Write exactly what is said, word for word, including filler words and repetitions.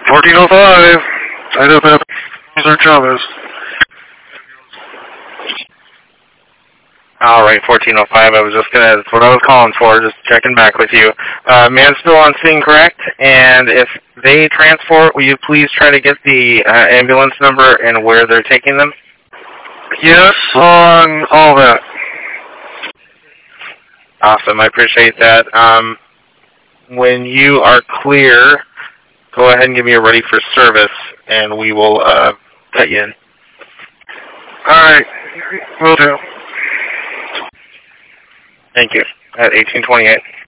fourteen oh five. Tied up at Cesar Chavez. All right, fourteen oh five. I was just gonna. That's what I was calling for. Just checking back with you. Uh, man's still on scene, correct? And if they transport, will you please try to get the uh, ambulance number and where they're taking them? Yes, on all that. Awesome. I appreciate that. Um, when you are clear, go ahead and give me a ready for service, and we will uh, cut you in. All right, will do. Thank you. At eighteen twenty-eight.